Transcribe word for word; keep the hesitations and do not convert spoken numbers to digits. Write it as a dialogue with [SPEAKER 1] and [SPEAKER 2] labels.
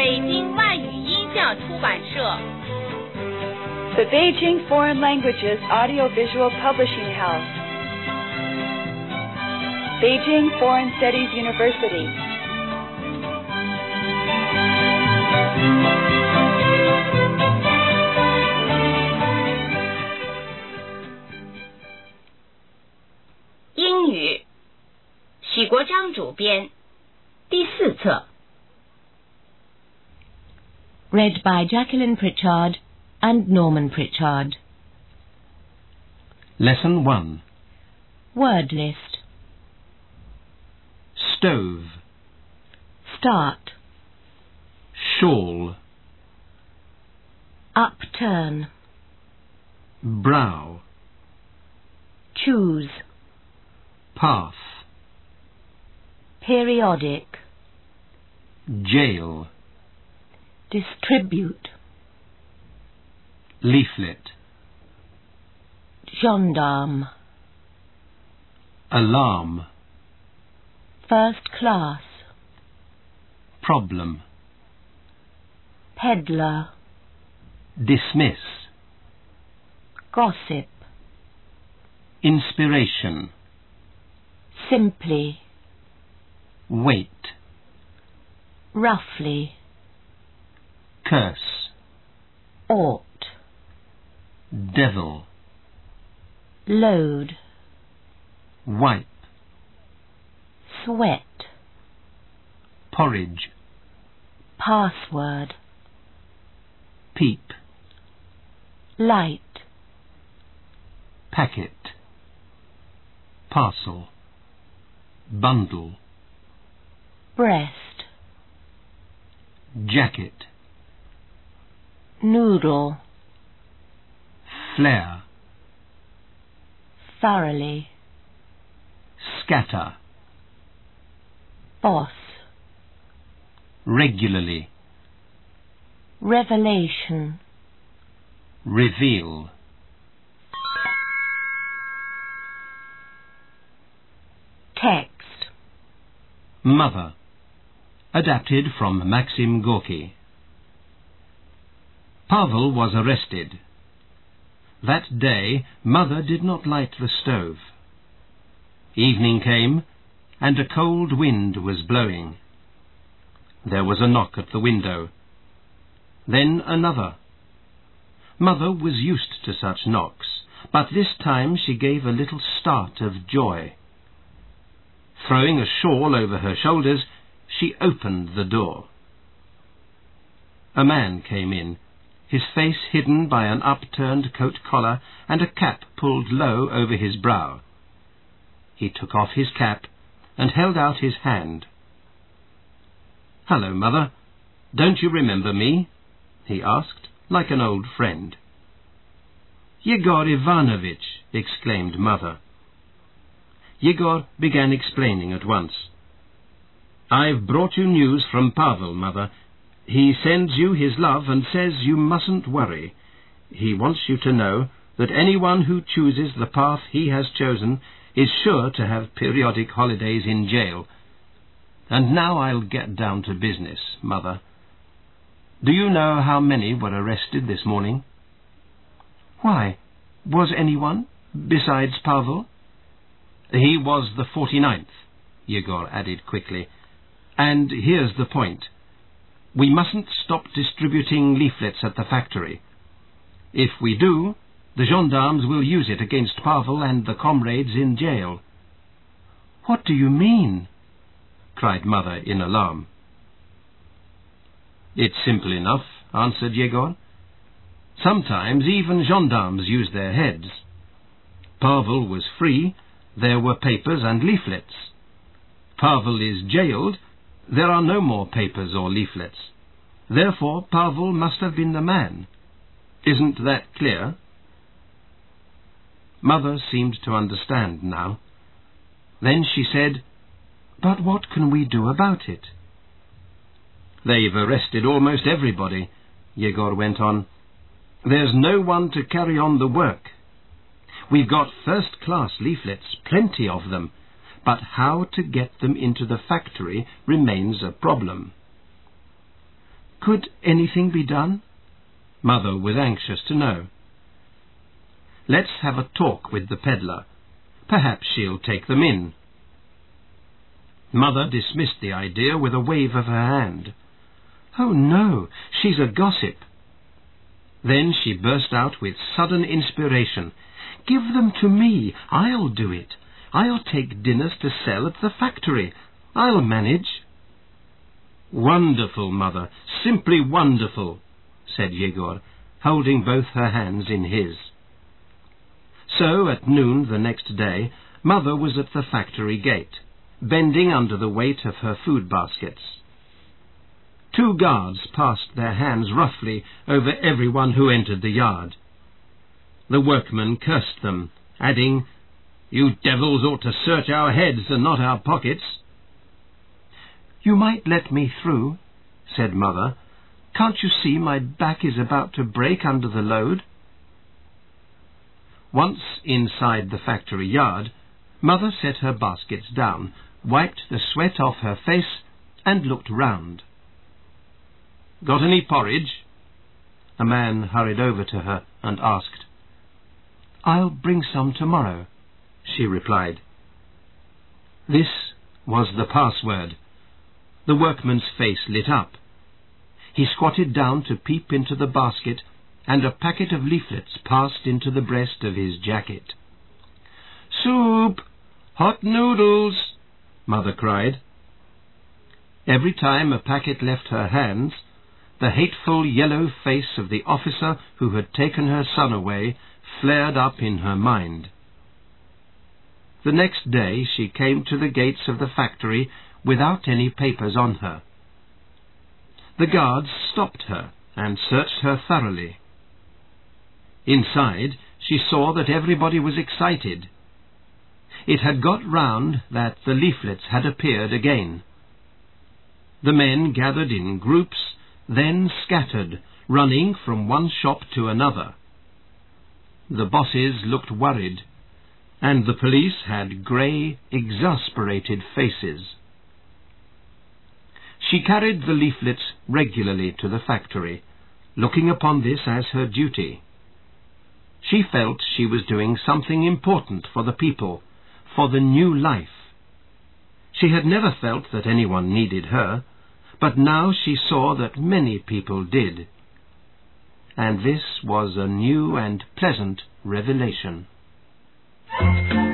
[SPEAKER 1] 北京外语音像出版社
[SPEAKER 2] The Beijing Foreign Languages Audiovisual Publishing House, Beijing Foreign Studies University.
[SPEAKER 1] 《英语》，许国璋主编，第四册。
[SPEAKER 3] Read by Jacqueline Pritchard and Norman Pritchard.
[SPEAKER 4] Lesson one.
[SPEAKER 3] Word list.
[SPEAKER 4] Stove.
[SPEAKER 3] Start.
[SPEAKER 4] Shawl.
[SPEAKER 3] Upturn.
[SPEAKER 4] Brow.
[SPEAKER 3] Choose.
[SPEAKER 4] Path.
[SPEAKER 3] Periodic.
[SPEAKER 4] Jail.
[SPEAKER 3] Distribute.
[SPEAKER 4] Leaflet.
[SPEAKER 3] Gendarme.
[SPEAKER 4] Alarm.
[SPEAKER 3] First class.
[SPEAKER 4] Problem.
[SPEAKER 3] Peddler.
[SPEAKER 4] Dismiss.
[SPEAKER 3] Gossip.
[SPEAKER 4] Inspiration.
[SPEAKER 3] Simply.
[SPEAKER 4] Wait.
[SPEAKER 3] Roughly.
[SPEAKER 4] Curse.
[SPEAKER 3] Ought.
[SPEAKER 4] Devil.
[SPEAKER 3] Load.
[SPEAKER 4] Wipe.
[SPEAKER 3] Sweat.
[SPEAKER 4] Porridge.
[SPEAKER 3] Password.
[SPEAKER 4] Peep.
[SPEAKER 3] Light.
[SPEAKER 4] Packet. Parcel. Bundle.
[SPEAKER 3] Breast.
[SPEAKER 4] Jacket.
[SPEAKER 3] Noodle.
[SPEAKER 4] Flare.
[SPEAKER 3] Thoroughly.
[SPEAKER 4] Scatter.
[SPEAKER 3] Boss.
[SPEAKER 4] Regularly.
[SPEAKER 3] Revelation.
[SPEAKER 4] Reveal.
[SPEAKER 3] Text.
[SPEAKER 4] Mother. Adapted from Maxim Gorky. Pavel was arrested. That day, Mother did not light the stove. Evening came, and a cold wind was blowing. There was a knock at the window. Then another. Mother was used to such knocks, but this time she gave a little start of joy. Throwing a shawl over her shoulders, she opened the door. A man came in, his face hidden by an upturned coat collar and a cap pulled low over his brow. He took off his cap and held out his hand. "Hello, Mother. Don't you remember me?" he asked, like an old friend. "Yegor Ivanovitch," exclaimed Mother. Yegor began explaining at once. "I've brought you news from Pavel, Mother. He sends you his love and says you mustn't worry. He wants you to know that anyone who chooses the path he has chosen is sure to have periodic holidays in jail. And now I'll get down to business, Mother. Do you know how many were arrested this morning?" "Why, was anyone besides Pavel?" "He was the forty-ninth, Yegor added quickly. "And here's the point. We mustn't stop distributing leaflets at the factory. If we do, the gendarmes will use it against Pavel and the comrades in jail." "What do you mean?" cried Mother in alarm. "It's simple enough," answered Yegor. "Sometimes even gendarmes use their heads. Pavel was free, there were papers and leaflets. Pavel is jailed, there are no more papers or leaflets. Therefore, Pavel must have been the man. Isn't that clear?" Mother seemed to understand now. Then she said, "But what can we do about it?" "They've arrested almost everybody," Yegor went on. "There's no one to carry on the work. We've got first-class leaflets, plenty of them, but how to get them into the factory remains a problem." Could anything be done? Mother was anxious to know. Let's have a talk with the peddler. Perhaps she'll take them in. Mother dismissed the idea with a wave of her hand. Oh no, she's a gossip. Then she burst out with sudden inspiration. Give them to me. I'll do it. I'll take dinners to sell at the factory. I'll manage. Wonderful, Mother, simply wonderful, said Yegor, holding both her hands in his. So, at noon the next day, Mother was at the factory gate, bending under the weight of her food baskets. Two guards passed their hands roughly over everyone who entered the yard. The workmen cursed them, adding, "You devils ought to search our heads and not our pockets." "You might let me through," said Mother. "Can't you see my back is about to break under the load?" Once inside the factory yard, Mother set her baskets down, wiped the sweat off her face, and looked round. "Got any porridge?" A man hurried over to her and asked. "I'll bring some tomorrow," she replied. This was the password. The workman's face lit up. He squatted down to peep into the basket, and a packet of leaflets passed into the breast of his jacket. "Soup! Hot noodles!" Mother cried. Every time a packet left her hands, the hateful yellow face of the officer who had taken her son away flared up in her mind. The next day she came to the gates of the factory without any papers on her. The guards stopped her and searched her thoroughly. Inside, she saw that everybody was excited. It had got round that the leaflets had appeared again. The men gathered in groups, then scattered, running from one shop to another. The bosses looked worried, and the police had grey, exasperated faces. She carried the leaflets regularly to the factory, looking upon this as her duty. She felt she was doing something important for the people, for the new life. She had never felt that anyone needed her, but now she saw that many people did. And this was a new and pleasant revelation.